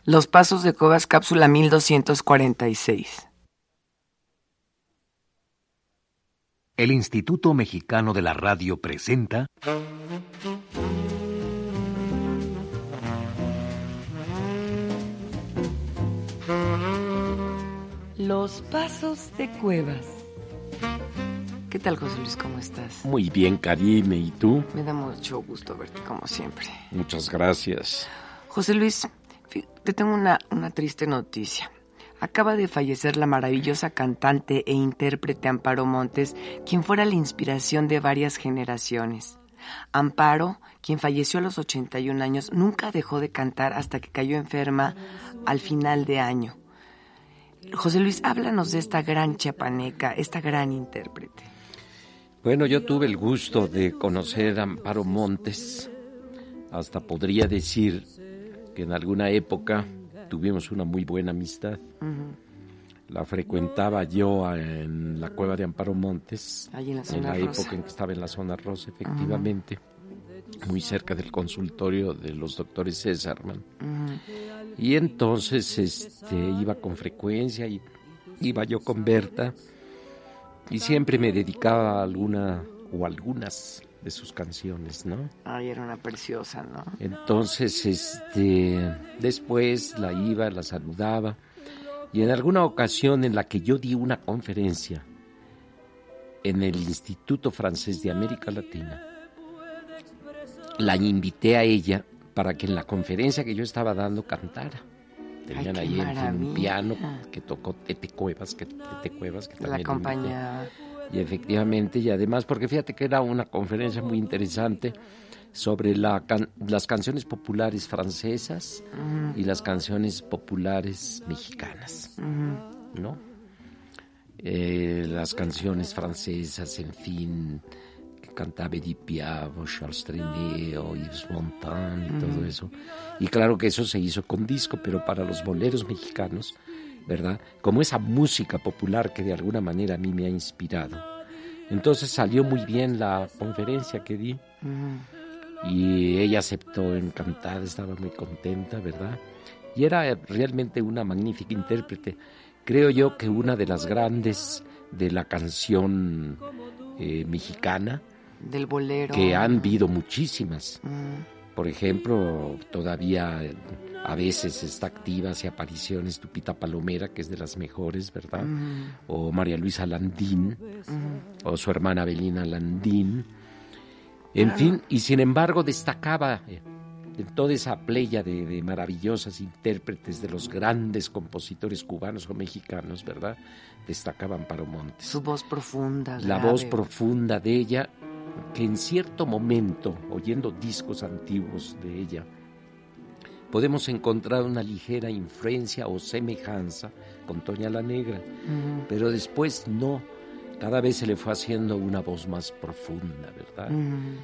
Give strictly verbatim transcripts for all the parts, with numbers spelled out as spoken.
Los Pasos de Cuevas, cápsula mil doscientos cuarenta y seis. El Instituto Mexicano de la Radio presenta... Los Pasos de Cuevas. ¿Qué tal, José Luis? ¿Cómo estás? Muy bien, Karime. ¿Y tú? Me da mucho gusto verte, como siempre. Muchas gracias. José Luis, te tengo una, una triste noticia. Acaba de fallecer la maravillosa cantante e intérprete Amparo Montes, quien fuera la inspiración de varias generaciones. Amparo, quien falleció a los ochenta y un años, nunca dejó de cantar hasta que cayó enferma al final de año. José Luis, háblanos de esta gran chiapaneca, esta gran intérprete. Bueno, yo tuve el gusto de conocer a Amparo Montes. Hasta podría decir que en alguna época tuvimos una muy buena amistad. Uh-huh. La frecuentaba yo en la cueva de Amparo Montes, ahí en la zona en la rosa. época en que estaba en la zona rosa, efectivamente, uh-huh. muy cerca del consultorio de los doctores Césarman. Uh-huh. Y entonces este, iba con frecuencia, y iba yo con Berta, y siempre me dedicaba a alguna o algunas de sus canciones, ¿no? Ay, era una preciosa, ¿no? Entonces, este, después la iba, la saludaba, y en alguna ocasión en la que yo di una conferencia en el Instituto Francés de América Latina, la invité a ella para que en la conferencia que yo estaba dando cantara. Tenían Ay, ahí en fin, un piano que tocó Tete Cuevas, que Tete Cuevas, que también la acompañaba. Y efectivamente, y además, porque fíjate que era una conferencia muy interesante sobre la can- las canciones populares francesas uh-huh. y las canciones populares mexicanas, uh-huh. ¿no? Eh, las canciones francesas, en fin, que cantaba Edith Piaf, Charles Trenet, Yves Montand y uh-huh. todo eso. Y claro que eso se hizo con disco, pero para los boleros mexicanos, ¿verdad? Como esa música popular que de alguna manera a mí me ha inspirado. Entonces salió muy bien la conferencia que di uh-huh. y ella aceptó encantada, estaba muy contenta, ¿verdad? Y era realmente una magnífica intérprete. Creo yo que una de las grandes de la canción eh, mexicana. Del bolero. Que han habido muchísimas. Uh-huh. Por ejemplo, todavía a veces está activa, hace apariciones Tupita Palomera, que es de las mejores, ¿verdad? Uh-huh. O María Luisa Landín, uh-huh. o su hermana Belina Landín. En uh-huh. fin, y sin embargo destacaba en toda esa playa de, de maravillosas intérpretes de los grandes compositores cubanos o mexicanos, ¿verdad? Destacaba Amparo Montes. Su voz profunda. La grave. voz profunda de ella, que en cierto momento, oyendo discos antiguos de ella, podemos encontrar una ligera influencia o semejanza con Toña la Negra, uh-huh. pero después no, cada vez se le fue haciendo una voz más profunda, ¿verdad? Uh-huh.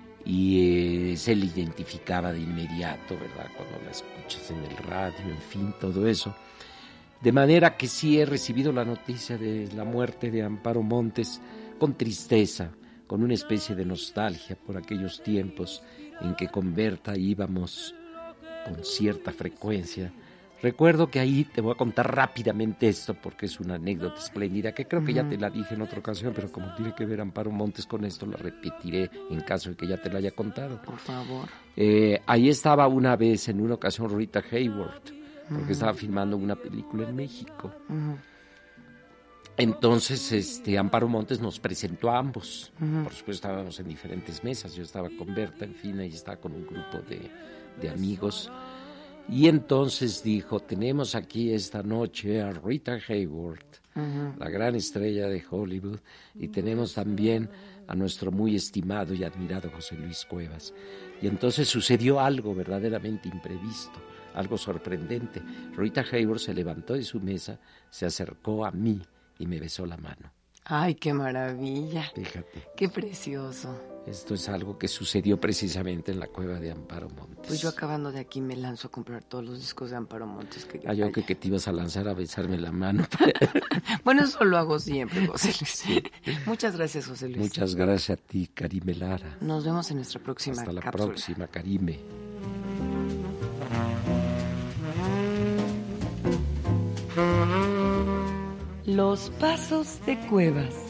Y eh, se le identificaba de inmediato, ¿verdad? Cuando la escuchas en el radio, en fin, todo eso. De manera que sí he recibido la noticia de la muerte de Amparo Montes con tristeza, con una especie de nostalgia por aquellos tiempos en que con Berta íbamos con cierta frecuencia. Recuerdo que ahí te voy a contar rápidamente esto porque es una anécdota espléndida que creo que uh-huh. ya te la dije en otra ocasión, pero como tiene que ver Amparo Montes con esto, la repetiré en caso de que ya te la haya contado. Por favor. Eh, ahí estaba una vez, en una ocasión, Rita Hayworth, porque uh-huh. estaba filmando una película en México. Uh-huh. Entonces, este, Amparo Montes nos presentó a ambos. Uh-huh. Por supuesto, estábamos en diferentes mesas. Yo estaba con Berta, en fin, y estaba con un grupo de, de amigos. Y entonces dijo, tenemos aquí esta noche a Rita Hayworth, uh-huh. la gran estrella de Hollywood, y tenemos también a nuestro muy estimado y admirado José Luis Cuevas. Y entonces sucedió algo verdaderamente imprevisto, algo sorprendente. Rita Hayworth se levantó de su mesa, se acercó a mí, y me besó la mano. ¡Ay, qué maravilla! Fíjate. ¡Qué precioso! Esto es algo que sucedió precisamente en la cueva de Amparo Montes. Pues yo acabando de aquí me lanzo a comprar todos los discos de Amparo Montes que yo Ah, yo creo que te ibas a lanzar a besarme la mano. Bueno, eso lo hago siempre, José Luis. Sí. Muchas gracias, José Luis. Muchas gracias a ti, Karime Lara. Nos vemos en nuestra próxima Hasta la cápsula. próxima, Karime. Los pasos de Cuevas.